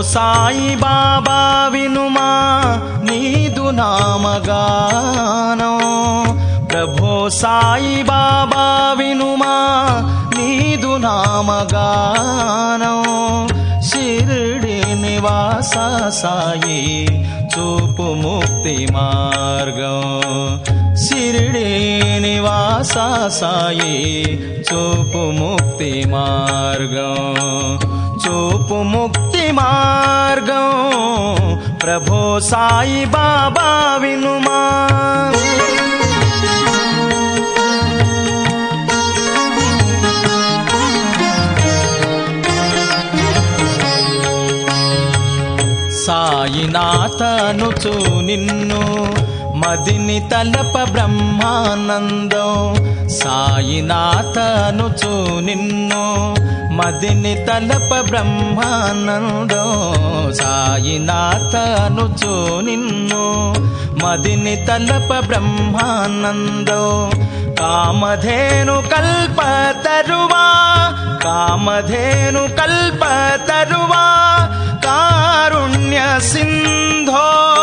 సాయి బాబా వినుమా నీదు నామగానం ప్రభో సాయి బాబా వినుమా నీదు నామగానం షిరిడి నివాస సాయి చూపు ముక్తి మార్గం షిరిడి నివాస సాయి చూపు ముక్తి మార్గం చూపు ముక్తి మార్గం ప్రభో సాయి బాబా వినుమా సాయినాథనుచు నిన్ను మదిని తలప బ్రహ్మానందం సాయినాథనుచు నిన్ను మదిని తలప బ్రహ్మానందం సాయినాథనుచు నిన్ను మదిని తలప బ్రహ్మానందం కామధేను కల్పతరువా కామధేను కల్పతరువా కారుణ్య సింధో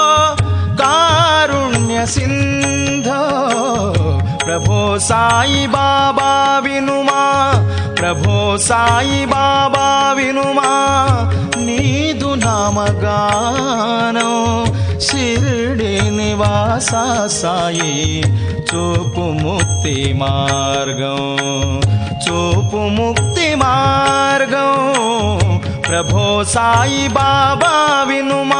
కారుణ్య సింధో ప్రభో సాయి బాబా వినుమా ప్రభో సాయి బాబా వినుమా నీదు నామగానం షిరిడి నివాస సాయి చూపు ముక్తి మార్గం చూపు ముక్తి మార్గం ప్రభో సాయి బాబా వినుమా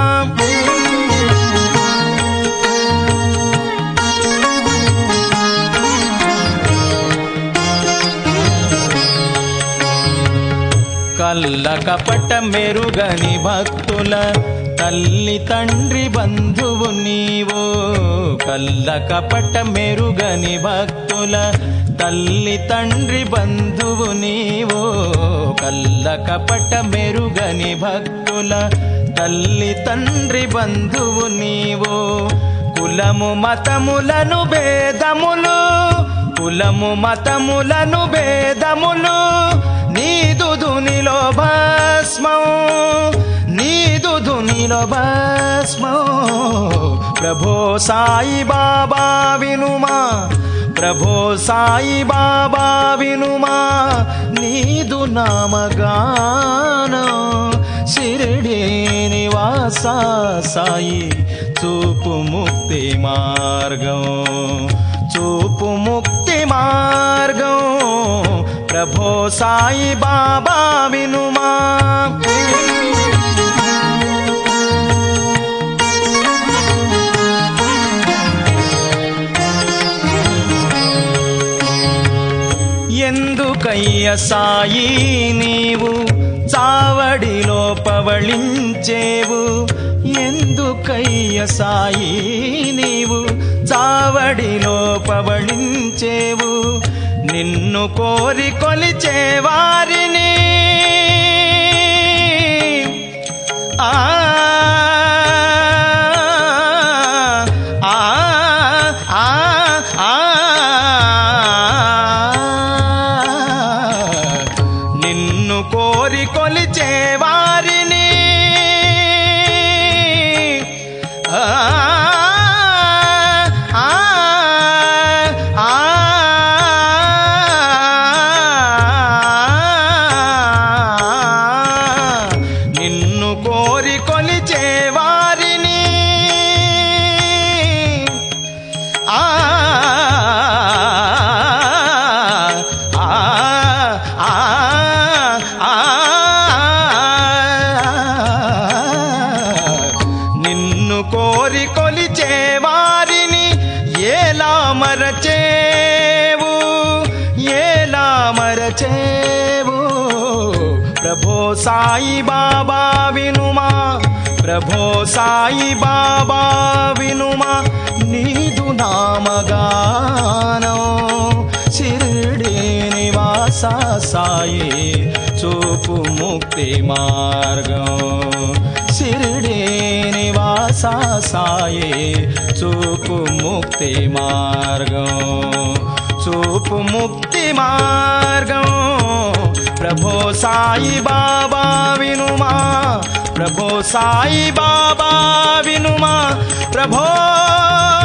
కల్ల కపట మెరుగని భక్తుల తల్లి తండ్రి బంధువు నీవు కల్ల కపట మెరుగని భక్తుల తల్లి తండ్రి బంధువు నీవు కల్ల కపట మెరుగని భక్తుల తల్లి తండ్రి బంధువు నీవు కులము మతములను భేదములు కులము మతములను భేదములు నీదు ధునిలో భస్మం నీదు ధునిలో భస్మం ప్రభో సాయి బాబా వినుమా ప్రభో సాయి బాబా వినుమా నీదు నామగానం షిరిడి నివాస సాయి చూపు ముక్తి మార్గం చూపు ముక్తి మార్గం ప్రభో సాయి బాబా వినుమా ఎందుకయ్య సాయి నీవు చావడిలో పవళించేవు ఎందుకయ్య సాయి నీవు చావడిలో పవళించేవు నిన్ను కోరి కొలిచే వారిని ఆ నిన్ను కోరి కొలిచే వారిని నిన్ను కోరి కొలిచే వారిని నిన్ను కోరి కొలిచే వారిని ఎలా మరచేవు ఎలా మరచేవు ప్రభో సాయి బాబా వినుమా ప్రభో సాయి బాబా వినుమా నీదు నామగానం షిరిడి నివాస సాయి చూపు ముక్తి మార్గం షిరిడి నివాస సాయి చూపు ముక్తి మార్గం చూపు ముక్తి మార్గం प्रभो साई बाबा विनुमा प्रभो साई बाबा विनुमा प्रभो